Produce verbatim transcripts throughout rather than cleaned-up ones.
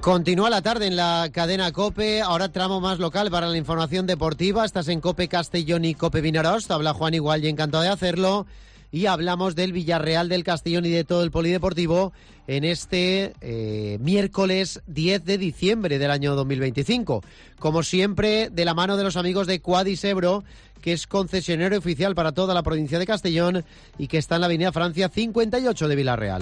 Continúa la tarde en la cadena COPE, ahora tramo más local para la información deportiva. Estás en COPE Castellón y COPE Vinaroz. Habla Juan Igual y encantado de hacerlo. Y hablamos del Villarreal, del Castellón y de todo el polideportivo en este eh, miércoles diez de diciembre del año dos mil veinticinco. Como siempre, de la mano de los amigos de Quadis Ebro, que es concesionario oficial para toda la provincia de Castellón y que está en la avenida Francia cincuenta y ocho de Villarreal.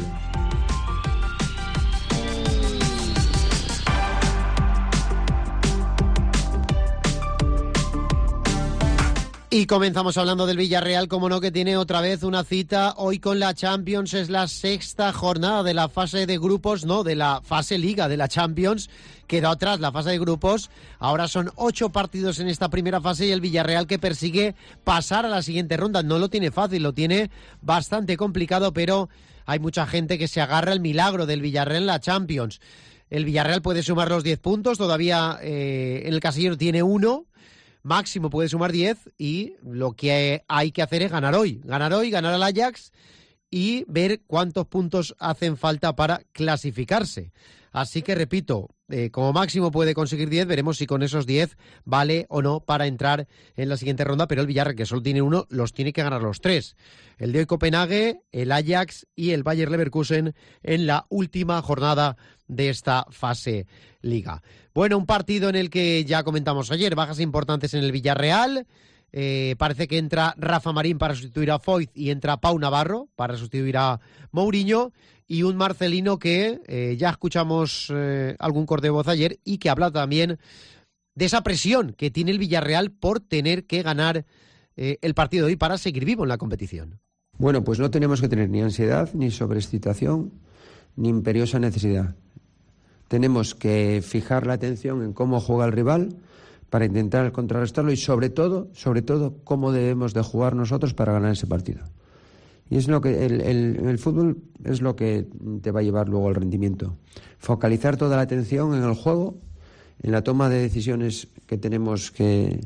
Y comenzamos hablando del Villarreal, como no, que tiene otra vez una cita hoy con la Champions. Es la sexta jornada de la fase de grupos, no, de la fase Liga de la Champions. Quedó atrás la fase de grupos. Ahora son ocho partidos en esta primera fase y el Villarreal que persigue pasar a la siguiente ronda. No lo tiene fácil, lo tiene bastante complicado, pero hay mucha gente que se agarra el milagro del Villarreal en la Champions. El Villarreal puede sumar los diez puntos, todavía eh, en el casillero tiene uno. Máximo puede sumar diez y lo que hay que hacer es ganar hoy. Ganar hoy, ganar al Ajax y ver cuántos puntos hacen falta para clasificarse. Así que, repito, eh, como máximo puede conseguir diez, veremos si con esos diez vale o no para entrar en la siguiente ronda, pero el Villarreal, que solo tiene uno, los tiene que ganar los tres. El de hoy Copenhague, el Ajax y el Bayer Leverkusen en la última jornada de esta fase Liga. Bueno, un partido en el que ya comentamos ayer, bajas importantes en el Villarreal. Eh, parece que entra Rafa Marín para sustituir a Foyth y entra Pau Navarro para sustituir a Mourinho, y un Marcelino que eh, ya escuchamos eh, algún corte de voz ayer y que habla también de esa presión que tiene el Villarreal por tener que ganar eh, el partido de hoy para seguir vivo en la competición. Bueno, pues no tenemos que tener ni ansiedad, ni sobreexcitación, ni imperiosa necesidad. Tenemos que fijar la atención en cómo juega el rival para intentar contrarrestarlo y sobre todo, sobre todo, cómo debemos de jugar nosotros para ganar ese partido. Y es lo que el, el, el fútbol es lo que te va a llevar luego al rendimiento. Focalizar toda la atención en el juego, en la toma de decisiones que tenemos que,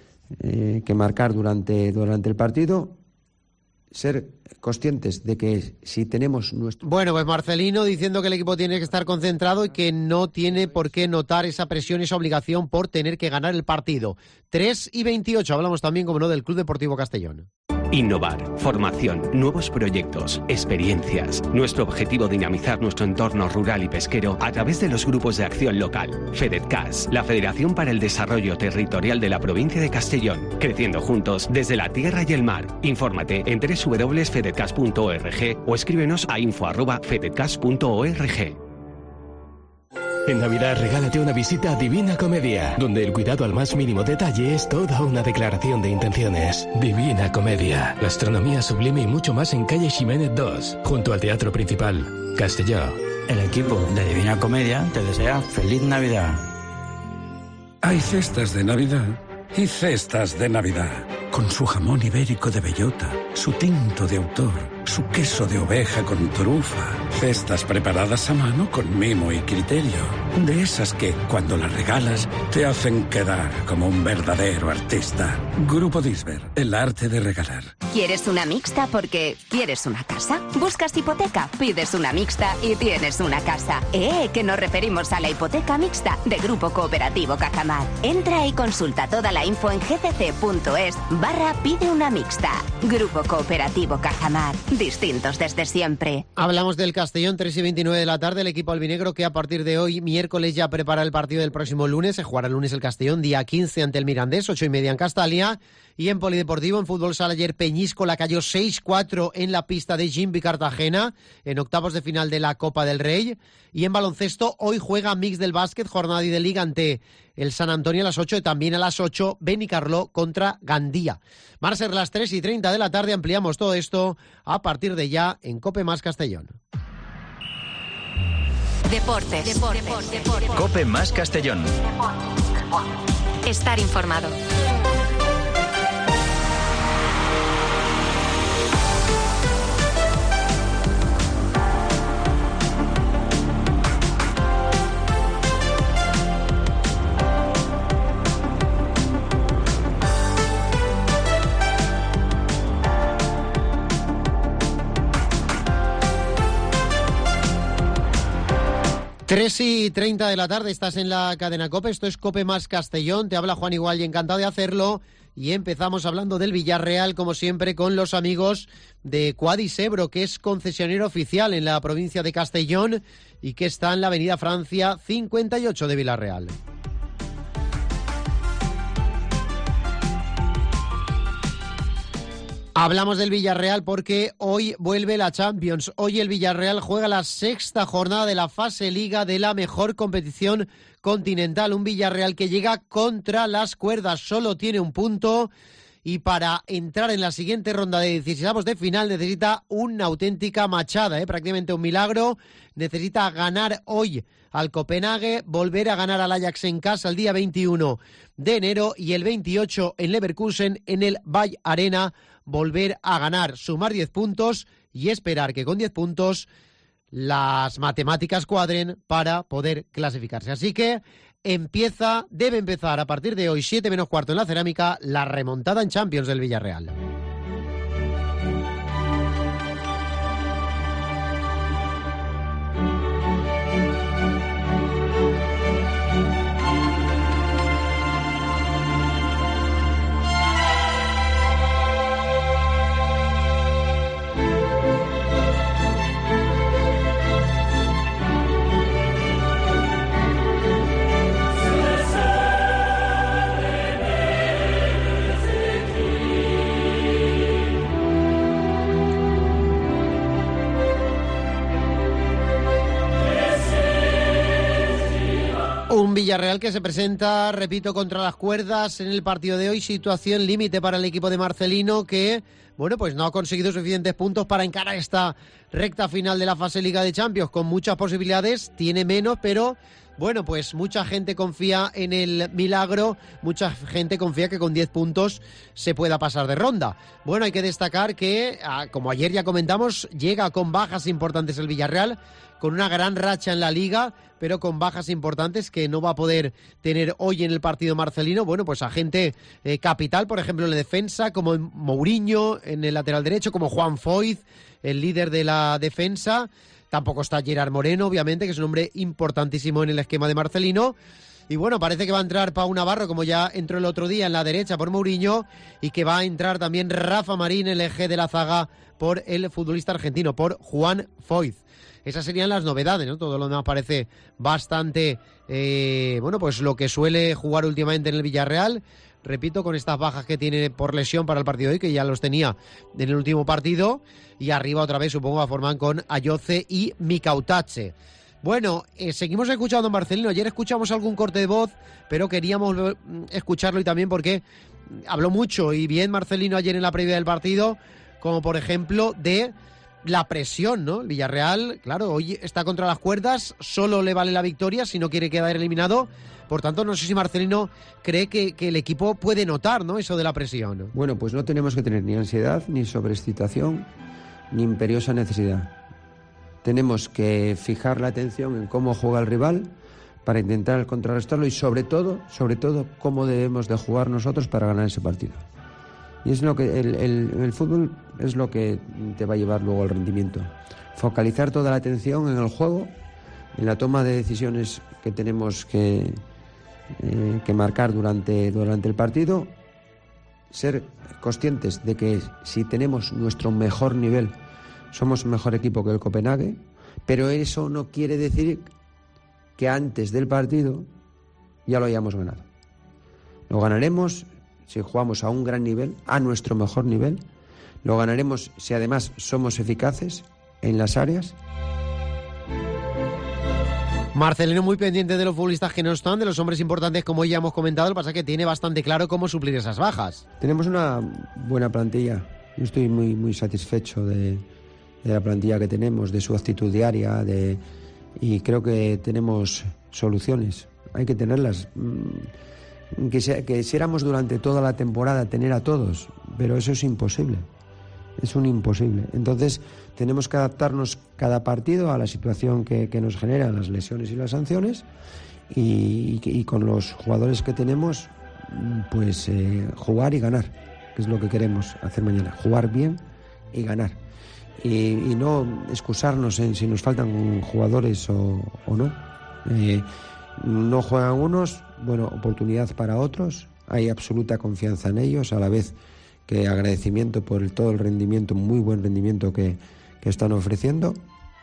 eh, que marcar durante, durante el partido. Ser conscientes de que si tenemos nuestro... Bueno, pues Marcelino diciendo que el equipo tiene que estar concentrado y que no tiene por qué notar esa presión, esa obligación por tener que ganar el partido. tres y veintiocho, hablamos también, como no, del Club Deportivo Castellón. Innovar, formación, nuevos proyectos, experiencias. Nuestro objetivo, dinamizar nuestro entorno rural y pesquero a través de los grupos de acción local. FEDETCAS, la Federación para el Desarrollo Territorial de la Provincia de Castellón. Creciendo juntos desde la tierra y el mar. Infórmate en doble u doble u doble u punto fedetcas punto org o escríbenos a info arroba fedetcas punto org. En Navidad regálate una visita a Divina Comedia, donde el cuidado al más mínimo detalle es toda una declaración de intenciones. Divina Comedia, gastronomía sublime y mucho más en calle Ximénez dos, junto al Teatro Principal, Castelló. El equipo de Divina Comedia te desea feliz Navidad. Hay cestas de Navidad y cestas de Navidad. Con su jamón ibérico de bellota, su tinto de autor, su queso de oveja con trufa. Cestas preparadas a mano con mimo y criterio. De esas que, cuando las regalas, te hacen quedar como un verdadero artista. Grupo Disber, el arte de regalar. ¿Quieres una mixta porque quieres una casa? ¿Buscas hipoteca? Pides una mixta y tienes una casa. ¡Eh! Que nos referimos a la hipoteca mixta de Grupo Cooperativo Cajamar. Entra y consulta toda la info en gcc.es barra pide una mixta. Grupo Cooperativo Cajamar. Distintos desde siempre. Hablamos del Castellón, tres y veintinueve de la tarde. El equipo albinegro que a partir de hoy, miércoles, ya prepara el partido del próximo lunes. Se jugará el lunes el Castellón, día quince ante el Mirandés, ocho y media en Castalia. Y en polideportivo, en fútbol sala, ayer Peñíscola cayó seis cuatro en la pista de Jimby Cartagena, en octavos de final de la Copa del Rey. Y en baloncesto, hoy juega Mix del Básquet, jornada de liga ante el San Antonio a las ocho, y también a las ocho, Benicarló contra Gandía. Van a ser las tres y treinta de la tarde, ampliamos todo esto a partir de ya en COPE Más Castellón. Deportes. Deportes. Deportes. Deportes. COPE Más Castellón. Estar informado. tres y treinta de la tarde, estás en la cadena COPE, esto es COPE más Castellón, te habla Juan Igual y encantado de hacerlo. Y empezamos hablando del Villarreal, como siempre, con los amigos de Quadis Ebro, que es concesionario oficial en la provincia de Castellón y que está en la avenida Francia cincuenta y ocho de Villarreal. Hablamos del Villarreal porque hoy vuelve la Champions. Hoy el Villarreal juega la sexta jornada de la fase Liga de la mejor competición continental. Un Villarreal que llega contra las cuerdas, solo tiene un punto y para entrar en la siguiente ronda de dieciseisavos de final necesita una auténtica machada, ¿eh? prácticamente un milagro. Necesita ganar hoy al Copenhague, volver a ganar al Ajax en casa el día veintiuno de enero y el veintiocho en Leverkusen en el Vall Arena, volver a ganar, sumar diez puntos y esperar que con diez puntos las matemáticas cuadren para poder clasificarse. Así que empieza, debe empezar a partir de hoy, siete menos cuarto en la Cerámica, la remontada en Champions del Villarreal. Un Villarreal que se presenta, repito, contra las cuerdas en el partido de hoy. Situación límite para el equipo de Marcelino que, bueno, pues no ha conseguido suficientes puntos para encarar esta recta final de la fase Liga de Champions. Con muchas posibilidades, tiene menos, pero bueno, pues mucha gente confía en el milagro, mucha gente confía que con diez puntos se pueda pasar de ronda. Bueno, hay que destacar que, como ayer ya comentamos, llega con bajas importantes el Villarreal, con una gran racha en la Liga, pero con bajas importantes que no va a poder tener hoy en el partido Marcelino. Bueno, pues a gente eh, capital, por ejemplo, en la defensa, como Mourinho en el lateral derecho, como Juan Foyth, el líder de la defensa. Tampoco está Gerard Moreno, obviamente, que es un hombre importantísimo en el esquema de Marcelino. Y bueno, parece que va a entrar Pau Navarro, como ya entró el otro día en la derecha por Mourinho, y que va a entrar también Rafa Marín, el eje de la zaga, por el futbolista argentino, por Juan Foyth. Esas serían las novedades, ¿no? Todo lo demás parece bastante, eh, bueno, pues lo que suele jugar últimamente en el Villarreal. Repito, con estas bajas que tiene por lesión para el partido de hoy, que ya los tenía en el último partido. Y arriba otra vez, supongo, a formar con Ayoce y Mikautache. Bueno, eh, seguimos escuchando a Marcelino. Ayer escuchamos algún corte de voz, pero queríamos escucharlo y también porque habló mucho y bien Marcelino ayer en la previa del partido, como por ejemplo de la presión, ¿no? El Villarreal, claro, hoy está contra las cuerdas, solo le vale la victoria si no quiere quedar eliminado. Por tanto, no sé si Marcelino cree que, que el equipo puede notar, ¿no?, eso de la presión. Bueno, pues no tenemos que tener ni ansiedad, ni sobreexcitación, ni imperiosa necesidad. Tenemos que fijar la atención en cómo juega el rival para intentar contrarrestarlo y sobre todo, sobre todo, cómo debemos de jugar nosotros para ganar ese partido. Y es lo que el, el, el fútbol es lo que te va a llevar luego al rendimiento. Focalizar toda la atención en el juego, en la toma de decisiones que tenemos que, eh, que marcar durante, durante el partido, ser conscientes de que si tenemos nuestro mejor nivel, somos mejor equipo que el Copenhague, pero eso no quiere decir que antes del partido ya lo hayamos ganado. Lo ganaremos si jugamos a un gran nivel, a nuestro mejor nivel. Lo ganaremos si además somos eficaces en las áreas. Marcelino muy pendiente de los futbolistas que no están, de los hombres importantes, como ya hemos comentado. Lo que pasa es que tiene bastante claro cómo suplir esas bajas. Tenemos una buena plantilla. Yo estoy muy, muy satisfecho de, de la plantilla que tenemos, de su actitud diaria, de, y creo que tenemos soluciones. Hay que tenerlas. Que quisiéramos durante toda la temporada tener a todos, pero eso es imposible, es un imposible. Entonces tenemos que adaptarnos cada partido a la situación que, que nos generan las lesiones y las sanciones y, y, y con los jugadores que tenemos, pues eh, jugar y ganar, que es lo que queremos hacer mañana, jugar bien y ganar. Y, y no excusarnos en si nos faltan jugadores o, o no. Eh, no juegan unos, bueno, oportunidad para otros, hay absoluta confianza en ellos, a la vez que agradecimiento por el, todo el rendimiento, muy buen rendimiento que, que están ofreciendo.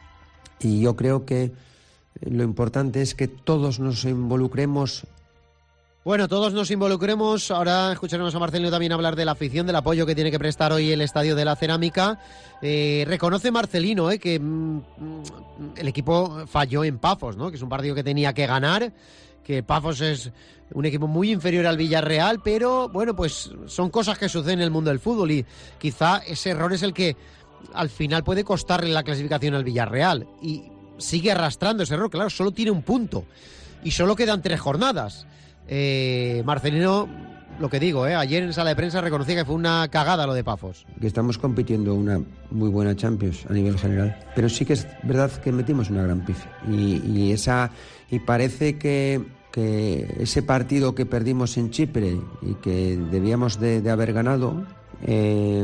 Y yo creo que lo importante es que todos nos involucremos. Bueno, todos nos involucremos. Ahora escucharemos a Marcelino también hablar de la afición, del apoyo que tiene que prestar hoy el Estadio de la Cerámica. Eh, reconoce Marcelino eh, que mm, el equipo falló en Pafos, ¿no? Que es un partido que tenía que ganar, que Pafos es un equipo muy inferior al Villarreal, pero bueno, pues son cosas que suceden en el mundo del fútbol y quizá ese error es el que al final puede costarle la clasificación al Villarreal. Y sigue arrastrando ese error, claro, solo tiene un punto y solo quedan tres jornadas. Eh, Marcelino, lo que digo, eh, ayer en sala de prensa reconocía que fue una cagada lo de Pafos. Que estamos compitiendo una muy buena Champions a nivel general, pero sí que es verdad que metimos una gran pifia y, y esa y parece que, que ese partido que perdimos en Chipre y que debíamos de, de haber ganado, eh,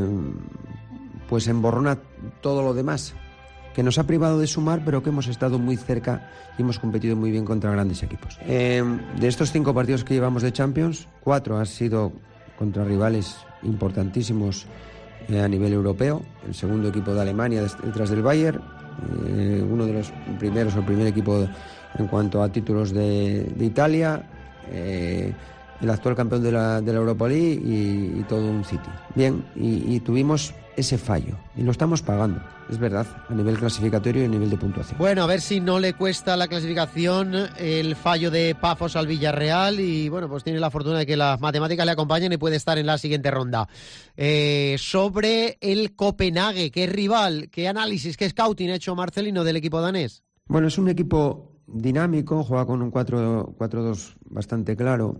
pues emborrona todo lo demás, que nos ha privado de sumar, pero que hemos estado muy cerca y hemos competido muy bien contra grandes equipos. Eh, de estos cinco partidos que llevamos de Champions, cuatro han sido contra rivales importantísimos eh, a nivel europeo. El segundo equipo de Alemania detrás del Bayern, eh, uno de los primeros o el primer equipo en cuanto a títulos de, de Italia, eh, el actual campeón de la, de la Europa League y, y todo un City. Bien, y, y tuvimos ese fallo y lo estamos pagando, es verdad, a nivel clasificatorio y a nivel de puntuación. Bueno, a ver si no le cuesta la clasificación el fallo de Pafos al Villarreal y bueno, pues tiene la fortuna de que las matemáticas le acompañen y puede estar en la siguiente ronda. Eh, sobre el Copenhague, ¿qué rival, qué análisis, qué scouting ha hecho Marcelino del equipo danés? Bueno, es un equipo dinámico, juega con un cuatro dos bastante claro.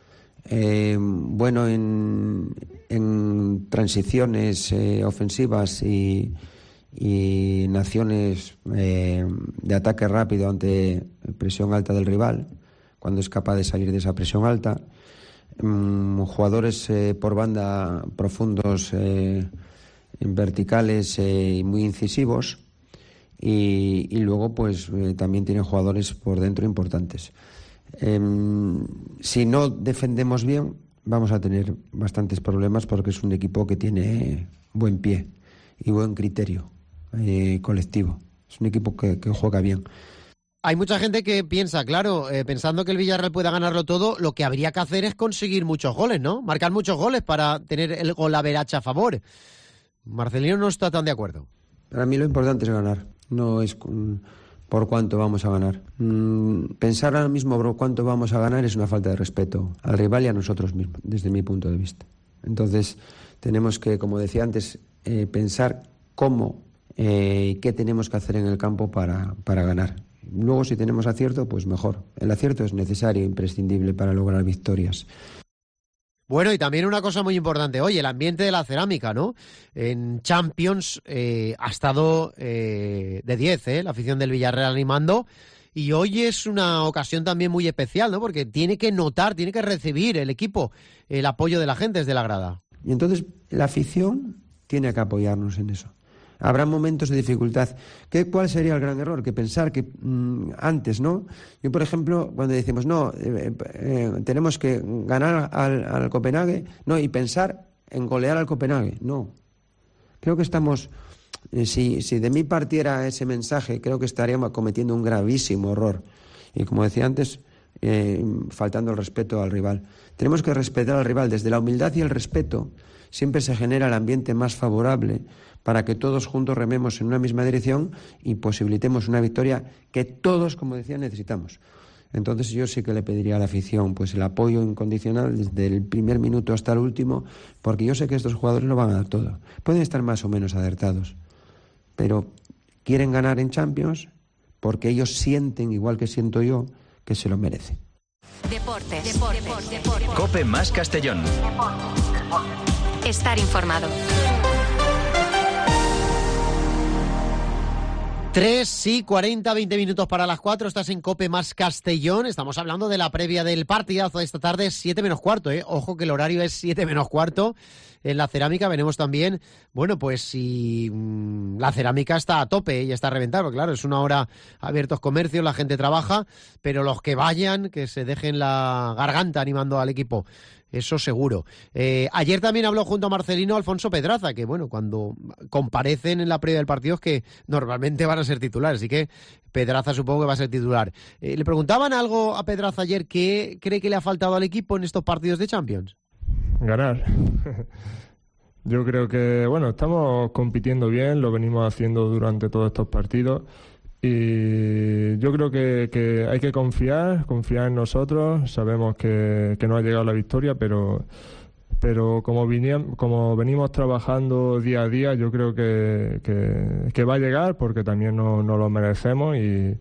Eh, bueno en, en transiciones eh, ofensivas y, y en acciones eh, de ataque rápido ante presión alta del rival, cuando es capaz de salir de esa presión alta. Mm, jugadores eh, por banda profundos, eh, verticales eh, y muy incisivos, y, y luego pues eh, también tiene jugadores por dentro importantes. Eh, si no defendemos bien, vamos a tener bastantes problemas porque es un equipo que tiene buen pie y buen criterio eh, colectivo. Es un equipo que, que juega bien. Hay mucha gente que piensa, claro, eh, pensando que el Villarreal pueda ganarlo todo, lo que habría que hacer es conseguir muchos goles, ¿no? Marcar muchos goles para tener el golaverache a favor. Marcelino no está tan de acuerdo. Para mí lo importante es ganar, no es um, por cuánto vamos a ganar. Mm, pensar ahora mismo por cuánto vamos a ganar es una falta de respeto al rival y a nosotros mismos, desde mi punto de vista. Entonces tenemos que, como decía antes, eh, pensar cómo y eh, qué tenemos que hacer en el campo para, para ganar. Luego, si tenemos acierto, pues mejor. El acierto es necesario, imprescindible para lograr victorias. Bueno, y también una cosa muy importante, oye, el ambiente de la cerámica, ¿no? En Champions eh, ha estado eh, de diez, ¿eh? La afición del Villarreal animando, y hoy es una ocasión también muy especial, ¿no? Porque tiene que notar, tiene que recibir el equipo el apoyo de la gente desde la grada. Y entonces la afición tiene que apoyarnos en eso. Habrá momentos de dificultad. ¿Qué, ¿Cuál sería el gran error? Que pensar que mmm, antes, ¿no? Yo, por ejemplo, cuando decimos, no, eh, eh, tenemos que ganar al, al Copenhague, no, y pensar en golear al Copenhague, no. Creo que estamos, eh, si, si de mí partiera ese mensaje, creo que estaríamos cometiendo un gravísimo error. Y como decía antes, eh, faltando el respeto al rival. Tenemos que respetar al rival. Desde la humildad y el respeto siempre se genera el ambiente más favorable para que todos juntos rememos en una misma dirección y posibilitemos una victoria que todos, como decía, necesitamos. Entonces yo sí que le pediría a la afición pues el apoyo incondicional desde el primer minuto hasta el último, porque yo sé que estos jugadores lo van a dar todo. Pueden estar más o menos acertados, pero quieren ganar en Champions porque ellos sienten, igual que siento yo, que se lo merecen. Deportes. Deportes. Deportes. Deportes. Cope más Castellón. Deportes. Deportes. Estar informado. tres y cuarenta, veinte minutos para las cuatro, estás en COPE más Castellón, estamos hablando de la previa del partidazo de esta tarde, siete menos cuarto, ¿eh? Ojo que el horario es siete menos cuarto en la cerámica, veremos también, bueno, pues si mmm, la cerámica está a tope y está reventada, claro, es una hora abiertos comercios, la gente trabaja, pero los que vayan, que se dejen la garganta animando al equipo. Eso seguro. Eh, ayer también habló junto a Marcelino Alfonso Pedraza, que bueno, cuando comparecen en la previa del partido es que normalmente van a ser titulares, así que Pedraza supongo que va a ser titular. Eh, le preguntaban algo a Pedraza ayer, ¿qué cree que le ha faltado al equipo en estos partidos de Champions? Ganar. Yo creo que, bueno, estamos compitiendo bien, lo venimos haciendo durante todos estos partidos. Y yo creo que, que hay que confiar, confiar en nosotros. Sabemos que, que no ha llegado la victoria, pero pero como, vinían, como venimos trabajando día a día, yo creo que, que, que va a llegar, porque también nos no lo merecemos y,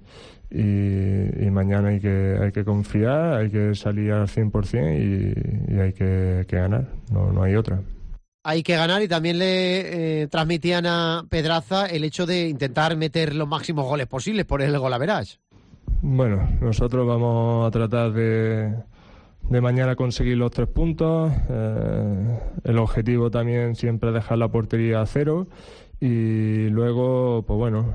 y, y mañana hay que hay que confiar, hay que salir al cien por ciento y, y hay que, que ganar, no, no hay otra. Hay que ganar y también le eh, transmitían a Pedraza el hecho de intentar meter los máximos goles posibles por el gol average. Bueno, nosotros vamos a tratar de, de mañana conseguir los tres puntos. Eh, el objetivo también siempre es dejar la portería a cero. Y luego, pues bueno,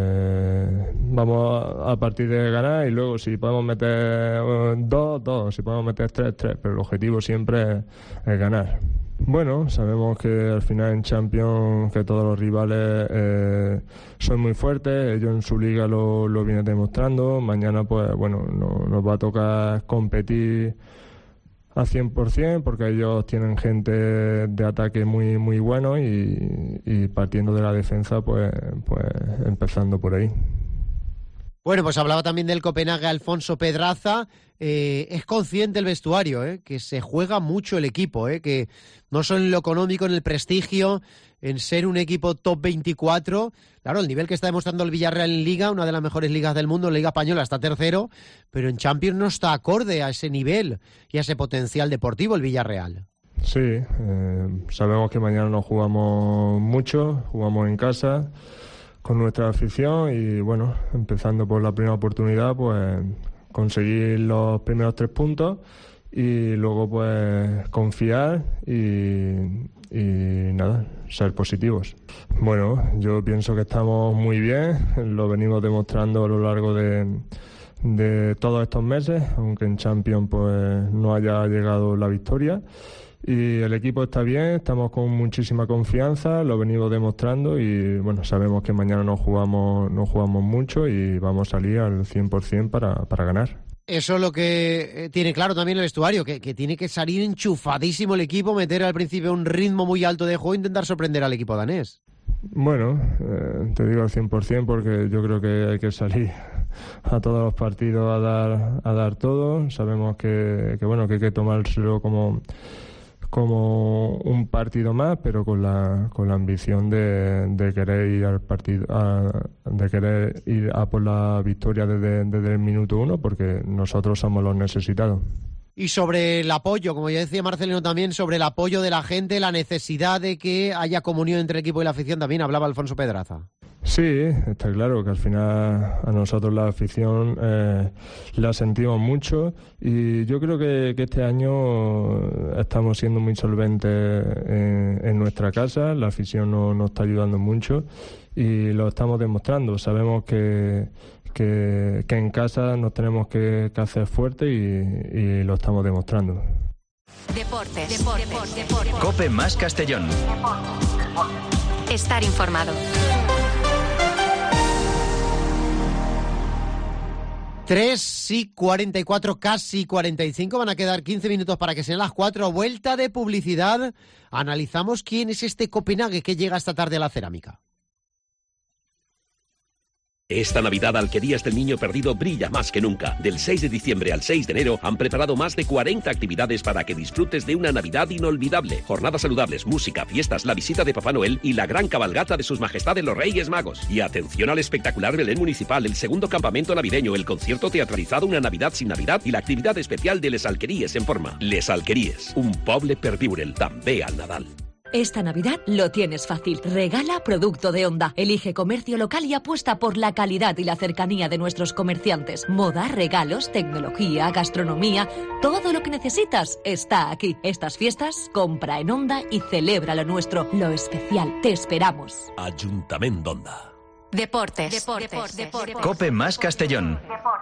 eh, vamos a, a partir de ganar y luego si podemos meter uh, dos, dos, si podemos meter tres, tres. Pero el objetivo siempre es, es ganar. Bueno, sabemos que al final en Champions que todos los rivales eh, son muy fuertes, ellos en su liga lo, lo vienen demostrando, mañana pues bueno, no, nos va a tocar competir a cien por ciento porque ellos tienen gente de ataque muy muy bueno y, y partiendo de la defensa pues, pues empezando por ahí. Bueno, pues hablaba también del Copenhague Alfonso Pedraza. Eh, es consciente el vestuario, eh, que se juega mucho el equipo, eh, que no solo en lo económico, en el prestigio, en ser un equipo top veinticuatro. Claro, el nivel que está demostrando el Villarreal en Liga, una de las mejores ligas del mundo, la Liga Española está tercero, pero en Champions no está acorde a ese nivel y a ese potencial deportivo el Villarreal. Sí, eh, sabemos que mañana no jugamos mucho, jugamos en casa con nuestra afición y bueno, empezando por la primera oportunidad, pues conseguir los primeros tres puntos y luego pues confiar y, y nada, ser positivos. Bueno, yo pienso que estamos muy bien, lo venimos demostrando a lo largo de, de todos estos meses, aunque en Champions pues no haya llegado la victoria. Y el equipo está bien, estamos con muchísima confianza, lo venimos demostrando y bueno, sabemos que mañana no jugamos, no jugamos mucho y vamos a salir al cien por ciento para, para ganar. Eso es lo que tiene claro también el vestuario, que, que tiene que salir enchufadísimo el equipo, meter al principio un ritmo muy alto de juego e intentar sorprender al equipo danés. Bueno, eh, te digo al cien por ciento porque yo creo que hay que salir a todos los partidos a dar, a dar todo. Sabemos que, que, bueno, que hay que tomárselo como... como un partido más, pero con la con la ambición de, de querer ir al partido, a, de querer ir a por la victoria desde, desde el minuto uno, porque nosotros somos los necesitados. Y sobre el apoyo, como ya decía Marcelino también, sobre el apoyo de la gente, la necesidad de que haya comunión entre el equipo y la afición, también hablaba Alfonso Pedraza. Sí, está claro que al final a nosotros la afición eh, la sentimos mucho y yo creo que, que este año estamos siendo muy solventes en, en nuestra casa, la afición nos, nos está ayudando mucho y lo estamos demostrando. Sabemos que, que, que en casa nos tenemos que, que hacer fuerte y, y lo estamos demostrando. Deportes, deportes, deportes, deportes. COPE más Castellón. Estar informado. tres y cuarenta y cuatro, casi cuarenta y cinco, van a quedar quince minutos para que sean las cuatro. Vuelta de publicidad. Analizamos quién es este Copenhague que llega esta tarde a la cerámica. Esta Navidad Alquerías del Niño Perdido brilla más que nunca. Del seis de diciembre al seis de enero han preparado más de cuarenta actividades para que disfrutes de una Navidad inolvidable. Jornadas saludables, música, fiestas, la visita de Papá Noel y la gran cabalgata de sus majestades los Reyes Magos. Y atención al espectacular Belén Municipal, el segundo campamento navideño, el concierto teatralizado Una Navidad sin Navidad y la actividad especial de Les Alqueries en forma. Les Alqueries, un poble per viure'l, també al Nadal. Esta Navidad lo tienes fácil. Regala producto de Honda. Elige comercio local y apuesta por la calidad y la cercanía de nuestros comerciantes. Moda, regalos, tecnología, gastronomía, todo lo que necesitas está aquí. Estas fiestas, compra en Honda y celebra lo nuestro, lo especial. Te esperamos. Ayuntamiento Honda. Deportes. Deportes. Deportes. Deportes. Cope más Castellón.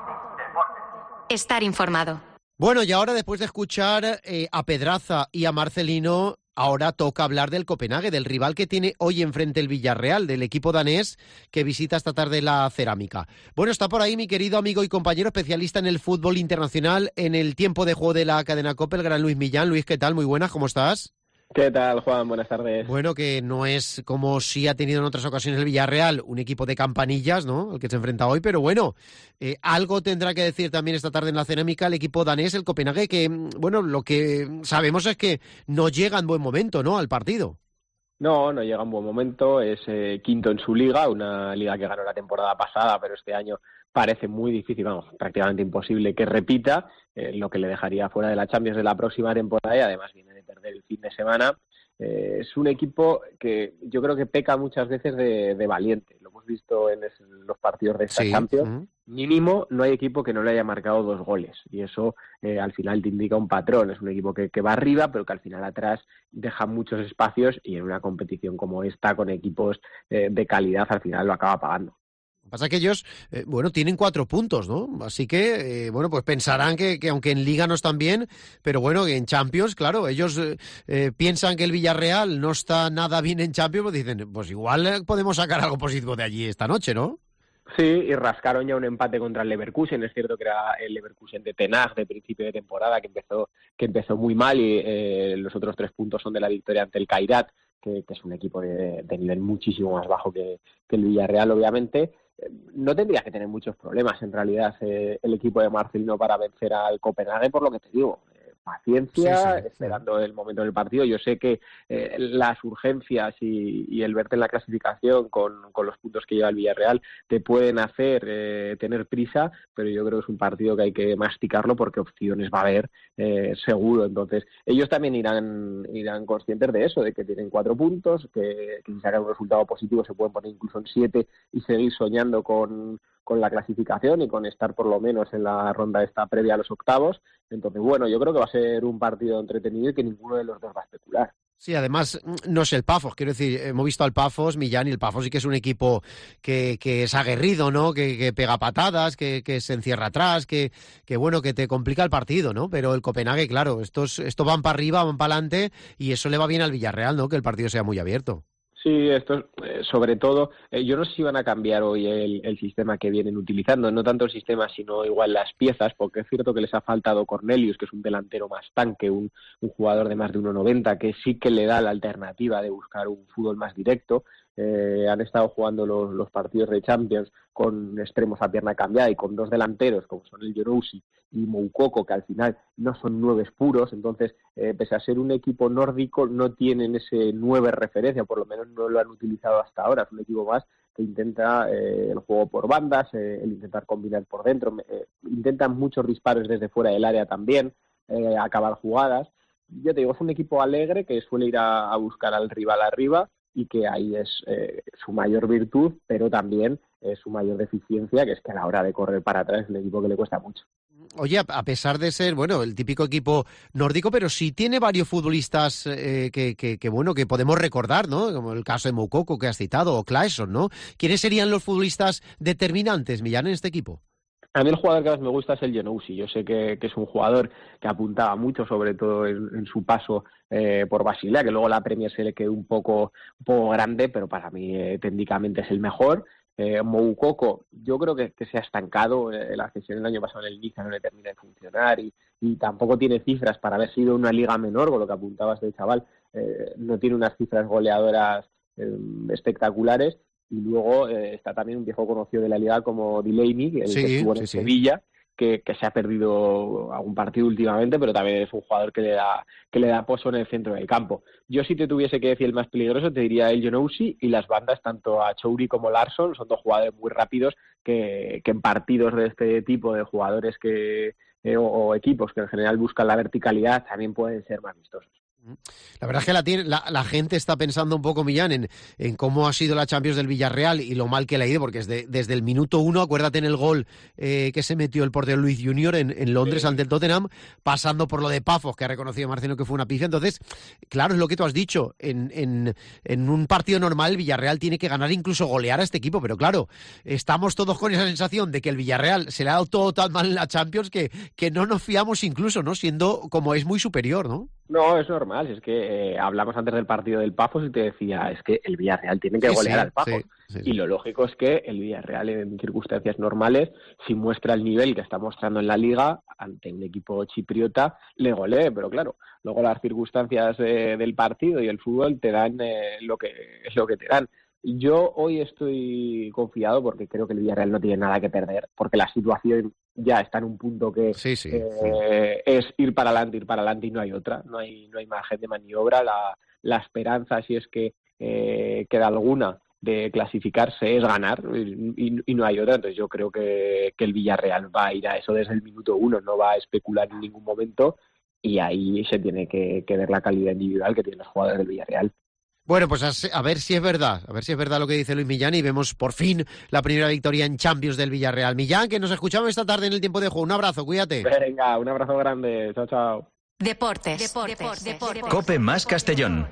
Estar informado. Bueno, y ahora después de escuchar eh, a Pedraza y a Marcelino, ahora toca hablar del Copenhague, del rival que tiene hoy enfrente el Villarreal, del equipo danés que visita esta tarde la Cerámica. Bueno, está por ahí mi querido amigo y compañero especialista en el fútbol internacional, en el tiempo de juego de la cadena COPE, el gran Luis Millán. Luis, ¿qué tal? Muy buenas, ¿cómo estás? ¿Qué tal, Juan? Buenas tardes. Bueno, que no es como sí ha tenido en otras ocasiones el Villarreal, un equipo de campanillas, ¿no?, el que se enfrenta hoy, pero bueno, eh, algo tendrá que decir también esta tarde en la Cerámica el equipo danés, el Copenhague, que, bueno, lo que sabemos es que no llega en buen momento, ¿no?, al partido. No, no llega en buen momento, es eh, quinto en su liga, una liga que ganó la temporada pasada, pero este año parece muy difícil, vamos, prácticamente imposible que repita, eh, lo que le dejaría fuera de la Champions de la próxima temporada, y además viene de perder el fin de semana. Eh, es un equipo que yo creo que peca muchas veces de, de valiente, lo hemos visto en, es, en los partidos de esta sí. Champions. Uh-huh. Mínimo no hay equipo que no le haya marcado dos goles, y eso eh, al final te indica un patrón. Es un equipo que, que va arriba, pero que al final atrás deja muchos espacios, y en una competición como esta, con equipos eh, de calidad, al final lo acaba pagando. Lo que pasa es que ellos, eh, bueno, tienen cuatro puntos, ¿no? Así que, eh, bueno, pues pensarán que, que aunque en Liga no están bien, pero bueno, que en Champions, claro, ellos eh, eh, piensan que el Villarreal no está nada bien en Champions, pues dicen, pues igual podemos sacar algo positivo de allí esta noche, ¿no? Sí, y rascaron ya un empate contra el Leverkusen. Es cierto que era el Leverkusen de Ten Hag de principio de temporada, que empezó que empezó muy mal, y eh, los otros tres puntos son de la victoria ante el Kairat, que, que es un equipo de, de nivel muchísimo más bajo que, que el Villarreal, obviamente. No tendría que tener muchos problemas, en realidad, eh, el equipo de Marcelino para vencer al Copenhague, por lo que te digo. Paciencia, sí, sí, esperando sí. el momento del partido. Yo sé que eh, las urgencias y, y el verte en la clasificación con, con los puntos que lleva el Villarreal te pueden hacer eh, tener prisa, pero yo creo que es un partido que hay que masticarlo, porque opciones va a haber eh, seguro. Entonces ellos también irán irán conscientes de eso, de que tienen cuatro puntos, que, que si sacan un resultado positivo se pueden poner incluso en siete y seguir soñando con con la clasificación y con estar por lo menos en la ronda esta previa a los octavos. Entonces, bueno, yo creo que va a ser un partido entretenido y que ninguno de los dos va a especular. Sí, además no es el Pafos, quiero decir, hemos visto al Pafos, Millán, y el Pafos sí que es un equipo que, que es aguerrido, ¿no?, que, que pega patadas, que, que se encierra atrás, que, que bueno, que te complica el partido, ¿no? Pero el Copenhague, claro, estos, estos van para arriba, van para adelante, y eso le va bien al Villarreal, ¿no?, que el partido sea muy abierto. Sí, esto eh, sobre todo, eh, yo no sé si van a cambiar hoy el, el sistema que vienen utilizando, no tanto el sistema, sino igual las piezas, porque es cierto que les ha faltado Cornelius, que es un delantero más tanque, un, un jugador de más de uno noventa, que sí que le da la alternativa de buscar un fútbol más directo. Eh, han estado jugando los, los partidos de Champions con extremos a pierna cambiada y con dos delanteros, como son el Ionousi y Moukoko, que al final no son nueves puros. Entonces, eh, pese a ser un equipo nórdico, no tienen ese nueve referencia, por lo menos no lo han utilizado hasta ahora. Es un equipo más que intenta eh, el juego por bandas, eh, el intentar combinar por dentro, eh, intentan muchos disparos desde fuera del área también, eh, acabar jugadas. Yo te digo, es un equipo alegre que suele ir a, a buscar al rival arriba, y que ahí es eh, su mayor virtud, pero también eh, su mayor deficiencia, que es que a la hora de correr para atrás es un equipo que le cuesta mucho. Oye, a pesar de ser, bueno, el típico equipo nórdico, pero sí tiene varios futbolistas eh, que, que, que, bueno, que podemos recordar, ¿no? Como el caso de Moukoko, que has citado, o Claesson, ¿no? ¿Quiénes serían los futbolistas determinantes, Millán, en este equipo? A mí el jugador que más me gusta es el Ionousi. Yo sé que, que es un jugador que apuntaba mucho, sobre todo en, en su paso eh, por Basilea, que luego la Premier se le quedó un poco, un poco grande, pero para mí eh, técnicamente es el mejor. Eh, Moukoko, yo creo que, que se ha estancado. Eh, la cesión el año pasado en el Niza no le termina de funcionar, y, y tampoco tiene cifras para haber sido una liga menor, con lo que apuntabas del chaval. Eh, no tiene unas cifras goleadoras eh, espectaculares. Y luego eh, está también un viejo conocido de la liga como Delaney, el sí, que estuvo en sí, Sevilla, sí. que, que se ha perdido algún partido últimamente, pero también es un jugador que le da que le da pozo en el centro del campo. Yo, si te tuviese que decir el más peligroso, te diría el Ionousi, y las bandas, tanto a Chouri como Larsson, son dos jugadores muy rápidos que, que en partidos de este tipo de jugadores que eh, o, o equipos que en general buscan la verticalidad también pueden ser más vistosos. La verdad es que la, tiene, la, la gente está pensando un poco, Millán, en, en cómo ha sido la Champions del Villarreal y lo mal que le ha ido, porque es de, desde el minuto uno, acuérdate en el gol eh, que se metió el portero Luis Junior en, en Londres sí. ante el Tottenham, pasando por lo de Pafos, que ha reconocido Marcelo que fue una pifia. Entonces, claro, es lo que tú has dicho, en, en, en un partido normal el Villarreal tiene que ganar, incluso golear a este equipo, pero claro, estamos todos con esa sensación de que el Villarreal se le ha dado todo tan mal en la Champions que, que no nos fiamos incluso, ¿no? Siendo como es muy superior, ¿no? No, es normal, es que eh, hablamos antes del partido del Pafos y te decía, es que el Villarreal tiene que sí, golear sí, al Pafos. Sí, sí, y lo lógico es que el Villarreal en circunstancias normales, si muestra el nivel que está mostrando en la Liga, ante un equipo chipriota, le golee, pero claro, luego las circunstancias eh, del partido y el fútbol te dan eh, lo que es lo que te dan. Yo hoy estoy confiado porque creo que el Villarreal no tiene nada que perder, porque la situación ya está en un punto que sí, sí, eh, sí. es ir para adelante, ir para adelante y no hay otra, no hay no hay margen de maniobra. La, la esperanza, si es que eh, queda alguna, de clasificarse es ganar y, y, y no hay otra. Entonces yo creo que, que el Villarreal va a ir a eso desde el minuto uno, no va a especular en ningún momento y ahí se tiene que, que ver la calidad individual que tienen los jugadores del Villarreal. Bueno, pues a, a ver si es verdad, a ver si es verdad lo que dice Luis Millán y vemos por fin la primera victoria en Champions del Villarreal. Millán, que nos escuchamos esta tarde en el tiempo de juego. Un abrazo, cuídate. Venga, un abrazo grande. Chao, chao. Deportes. Deportes. Deportes. Deportes. Cope más Castellón.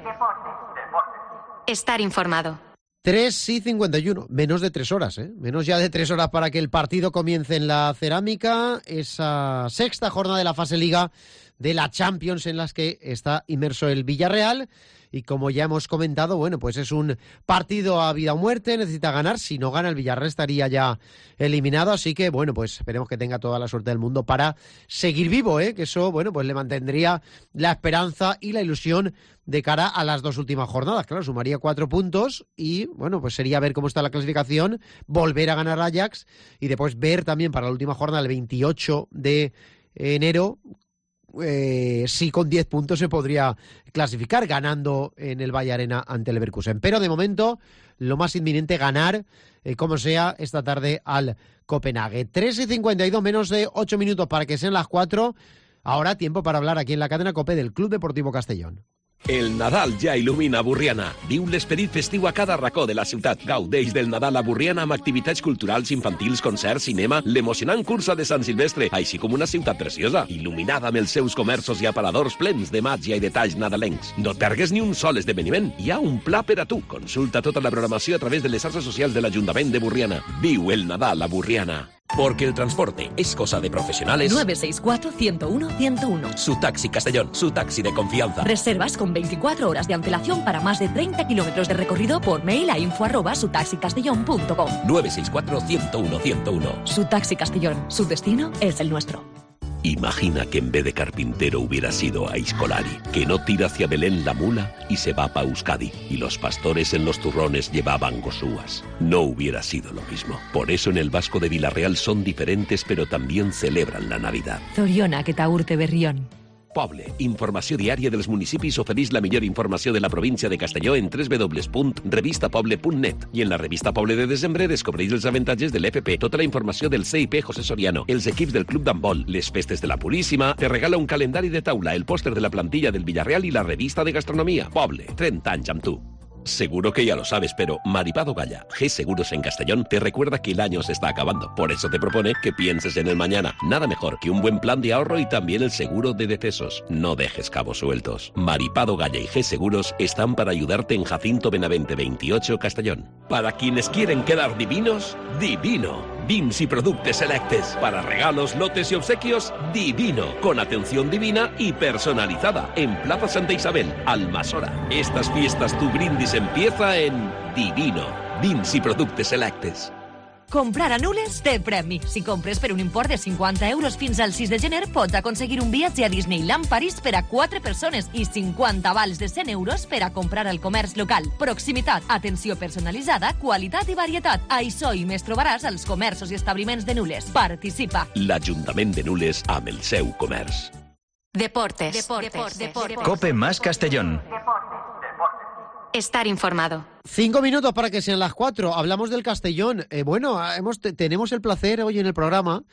Estar informado. tres y cincuenta y uno, menos de tres horas, ¿eh? Menos ya de tres horas para que el partido comience en la Cerámica, esa sexta jornada de la fase Liga de la Champions en las que está inmerso el Villarreal. Y como ya hemos comentado, bueno, pues es un partido a vida o muerte, necesita ganar. Si no gana el Villarreal estaría ya eliminado, así que, bueno, pues esperemos que tenga toda la suerte del mundo para seguir vivo, ¿eh? Que eso, bueno, pues le mantendría la esperanza y la ilusión de cara a las dos últimas jornadas. Claro, sumaría cuatro puntos y, bueno, pues sería ver cómo está la clasificación, volver a ganar Ajax y después ver también para la última jornada, el veintiocho de enero, Eh, sí, con diez puntos se podría clasificar ganando en el Valle Arena ante el Leverkusen. Pero de momento lo más inminente, ganar eh, como sea esta tarde al Copenhague. tres y cincuenta y dos, menos de ocho minutos para que sean las cuatro. Ahora tiempo para hablar aquí en la cadena COPE del Club Deportivo Castellón. El Nadal ja il·lumina a Borriana. Viu l'esperit festiu a cada racó de la ciutat. Gaudeix del Nadal a Borriana amb activitats culturals, infantils, concerts, cinema, l'emocionant cursa de Sant Silvestre, així com una ciutat preciosa, il·luminada amb els seus comerços i aparadors plens de màgia i detalls nadalencs. No et pergues ni un sol esdeveniment. Hi ha un pla per a tu. Consulta tota la programació a través de les xarxes socials de l'Ajuntament de Borriana. Viu el Nadal a Borriana. Porque el transporte es cosa de profesionales. nueve seis cuatro, uno cero uno, uno cero uno. Su taxi Castellón, su taxi de confianza. Reservas con veinticuatro horas de antelación para más de treinta kilómetros de recorrido por mail a info arroba sutaxicastellón punto com. nueve seis cuatro, uno cero uno, uno cero uno. Su taxi Castellón, su destino es el nuestro. Imagina que en vez de carpintero hubiera sido Aiscolari, que no tira hacia Belén la mula y se va pa' Euskadi, y los pastores en los turrones llevaban gosúas. No hubiera sido lo mismo. Por eso en el Vasco de Vilarreal son diferentes, pero también celebran la Navidad. Zoriona que t'aurte Berrión. Poble, informació diària dels municipis, ofereix la millor informació de la província de Castelló en w w w punt revista poble punt net. I en la revista Poble de desembre descobreix els avantatges de l'E F P, tota la informació del C I P José Soriano, els equips del Club d'Handbol, les festes de la Puríssima, te regala un calendari de taula, el pòster de la plantilla del Villarreal i la revista de gastronomia. Poble, treinta anys amb tu. Seguro que ya lo sabes, pero Maripado Galla, G Seguros en Castellón, te recuerda que el año se está acabando. Por eso te propone que pienses en el mañana. Nada mejor que un buen plan de ahorro y también el seguro de decesos. No dejes cabos sueltos. Maripado Galla y G Seguros están para ayudarte en Jacinto Benavente veintiocho, Castellón. Para quienes quieren quedar divinos, divino. Vins y productos selectes. Para regalos, lotes y obsequios, divino. Con atención divina y personalizada. En Plaza Santa Isabel, Almasora. Estas fiestas tu brindis empieza en Divino. Vins i productes selectes. Comprar a Nules té premi. Si compres per un import de cinquanta euros fins al sis de gener, pots aconseguir un viatge a Disneyland París per a quatre persones i cinquanta vals de cent euros per a comprar al comerç local. Proximitat, atenció personalitzada, qualitat i varietat. Això i més trobaràs als comerços i establiments de Nules. Participa. L'Ajuntament de Nules amb el seu comerç. Deportes. Deportes. Deportes. Deportes. Cope más Castellón. Estar informado. Cinco minutos para que sean las cuatro. Hablamos del Castellón. Eh, bueno, hemos, te, tenemos el placer hoy en el programa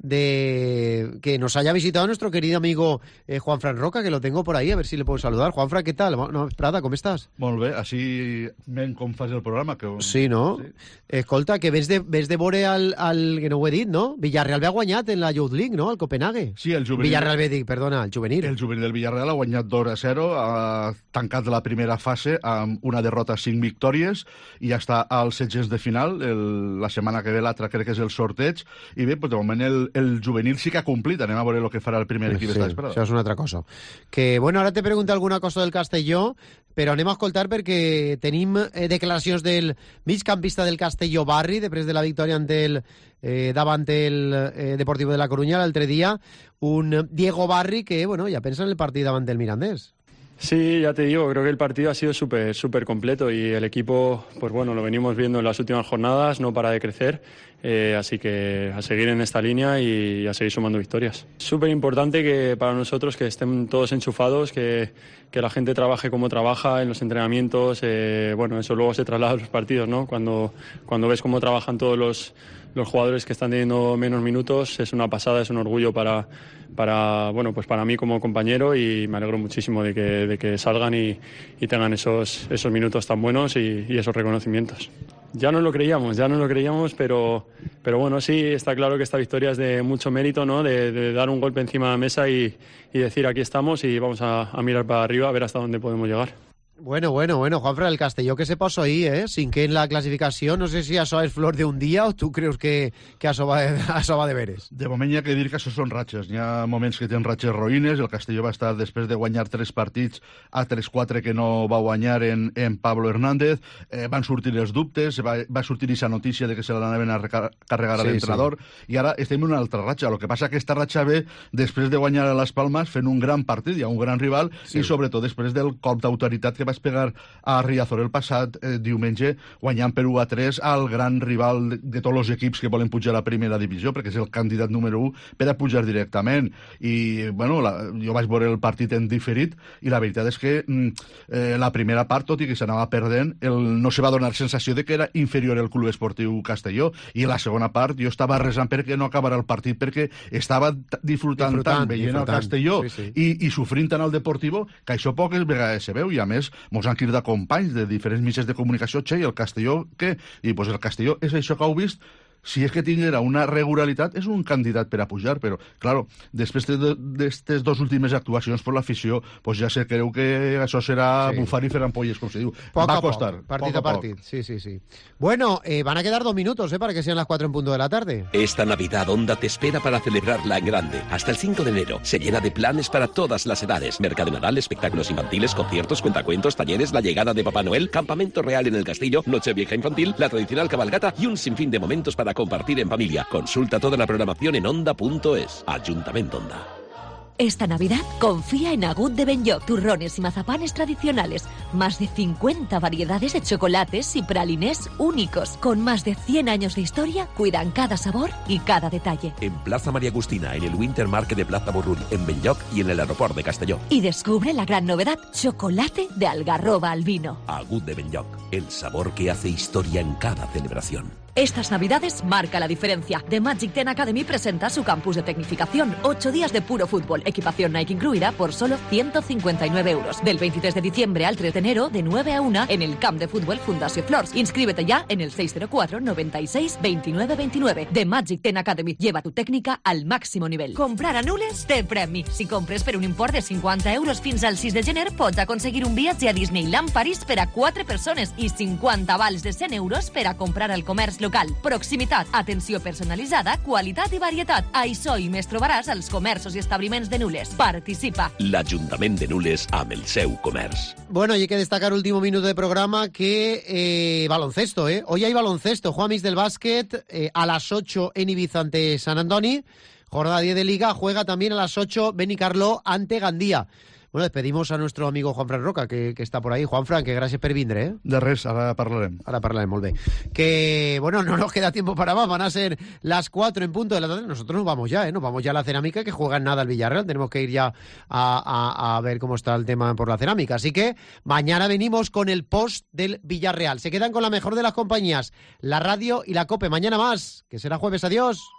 de que nos haya visitado nuestro querido amigo eh, Juanfran Roca, que lo tengo por ahí, a ver si le puedo saludar. Juanfran, ¿qué tal? No, Prada, ¿cómo estás? Molt bé, així ven com fas el programa. Que... Sí, no? Sí. Escolta, que ves de, ves de vore al, al... que no ho he dit, no? Villarreal ve ha guanyat en la Youth League, no? El Copenhague. Sí, el juvenil. Villarreal ve, dic, perdona, el juvenil. El juvenil del Villarreal ha guanyat dos a zero, ha tancat la primera fase amb una derrota, cinc victòries, i ja està als setges de final. El, la setmana que ve l'altra crec que és el sorteig, i bé, pues, de moment el, el juvenil sí que ha cumplit. Anem a veure el que farà el primer equip sí, esta vesprada. Això és una altra cosa. Que, bueno, ara te pregunto alguna cosa del Castelló, però anem a escoltar perquè tenim eh, declaracions del migcampista del Castelló, Barri, després de la victòria ante el, eh, davant el eh, Deportivo de la Coruña l'altre dia, un Diego Barri que, bueno, ja pensa en el partit davant del Mirandés. Sí, ya te digo, creo que el partido ha sido súper súper completo y el equipo, pues bueno, lo venimos viendo en las últimas jornadas, no para de crecer, eh, así que a seguir en esta línea y a seguir sumando victorias. Súper importante que para nosotros que estén todos enchufados, que, que la gente trabaje como trabaja en los entrenamientos, eh, bueno, eso luego se traslada a los partidos, ¿no? Cuando, cuando ves cómo trabajan todos los, los jugadores que están teniendo menos minutos, es una pasada, es un orgullo para, para, bueno, pues para mí como compañero y me alegro muchísimo de que, de que salgan y, y tengan esos, esos minutos tan buenos y, y esos reconocimientos. Ya no lo creíamos, ya no lo creíamos, pero, pero bueno, sí, está claro que esta victoria es de mucho mérito, ¿no? De, de dar un golpe encima de la mesa y, y decir aquí estamos y vamos a, a mirar para arriba a ver hasta dónde podemos llegar. Bueno, bueno, bueno, Juanfran, el Castelló que se pasó ahí, ¿eh? Sin que en la clasificación, no sé si això és flor d'un dia o tu creus que, que això, va de, això va de veres. De moment hi ha que dir que això són ratxes. Hi ha moments que tenen ratxes roïnes. El Castelló va estar, després de guanyar tres partits, a tres quatre que no va guanyar en, en Pablo Hernández. Eh, van sortir els dubtes, va, va sortir aquesta notícia de que se l'anaven a carregar a sí, l'entrenador, sí. I ara estem en una altra ratxa. El que passa que aquesta ratxa ve després de guanyar a les Palmes fent un gran partit, hi ha un gran rival, sí. I sobretot després del cop d'autoritat que va pegar a Riazor el passat eh, diumenge, guanyant per u a tres al gran rival de, de tots els equips que volen pujar a la primera divisió, perquè és el candidat número u per a pujar directament. I, bueno, la, jo vaig veure el partit en diferit i la veritat és que eh, la primera part, tot i que s'anava perdent, el, no se va donar sensació de que era inferior el Club Esportiu Castelló, i la segona part jo estava resant perquè no acabara el partit, perquè estava disfrutant, disfrutant tant veient disfrutant. El Castelló sí, sí. I, i sofrint tant el Deportivo, que això poques vegades se veu, i a més mos han cridat companys de diferents mitjans de comunicació, che, i el Castelló, què? I pues el Castelló és això que heu vist. Si és que tinguera una regularitat, és un candidat per a pujar, però, claro, després d'aquestes dues últimes actuacions per l'afició, pues ja se creu que això serà sí. Bufar i fer ampolles, com se diu. Poc va a costar. Poc, partit a, a partit, sí, sí, sí. Bueno, eh, van a quedar dos minutos, eh, para que sean las cuatro en punto de la tarde. Esta Navidad Onda te espera para celebrarla en grande. Hasta el cinco de enero se llena de planes para todas las edades. Mercado de Nadal, espectáculos infantiles, conciertos, cuentacuentos, talleres, la llegada de Papá Noel, campamento real en el castillo, Nochevieja infantil, la tradicional cabalgata y un sinfín de momentos para compartir en familia. Consulta toda la programación en onda punto es. Ayuntamiento Onda. Esta Navidad confía en Agut de Benlloc, turrones y mazapanes tradicionales. Más de cincuenta variedades de chocolates y pralinés únicos. Con más de cien años de historia, cuidan cada sabor y cada detalle. En Plaza María Agustina, en el Winter Market de Plaza Burrull, en Benlloc y en el aeropuerto de Castelló. Y descubre la gran novedad, chocolate de algarroba al vino. Agut de Benlloc, el sabor que hace historia en cada celebración. Estas Navidades marca la diferencia. The Magic Ten Academy presenta su campus de tecnificación. Ocho días de puro fútbol. Equipación Nike incluida por solo ciento cincuenta y nueve euros. Del veintitrés de diciembre al tres de enero, de nueve a una, en el camp de fútbol Fundació Flors. Inscríbete ya en el seis cero cuatro, noventa y seis, veintinueve veintinueve. The Magic Ten Academy. Lleva tu técnica al máximo nivel. Comprar a Nules té premi. Si compres per un import de cinquanta euros fins al sis de gener, pots aconseguir un viatge a Disneyland París per a quatre persones i cinquanta vals de cent euros per a comprar al comerç local. Proximitat, atenció personalitzada, qualitat i varietat. Això i més trobaràs als comerços i establiments de Nules. Participa. L'Ajuntament de Nules amb el seu comerç. Bueno, y hay que destacar último minuto de programa que eh, baloncesto, ¿eh? Hoy hay baloncesto. Juamis del básquet eh, a las ocho en Ibiza ante San Antoni. Jornada diez de Liga. Juega también a las ocho Benicarló ante Gandía. Bueno, despedimos a nuestro amigo Juanfran Roca, que, que está por ahí. Juanfran, que gràcies per vindre, eh? De res, ara parlarem. Ara parlarem, molt bé. Que, bueno, no nos queda tiempo para más, van a ser las cuatro en punto de la tarde. Nosotros nos vamos ya, ¿eh? Nos vamos ya a la cerámica, que juega en nada el Villarreal. Tenemos que ir ya a, a, a ver cómo está el tema por la cerámica. Así que mañana venimos con el post del Villarreal. Se quedan con la mejor de las compañías, la radio y la COPE. Mañana más, que será jueves. Adiós.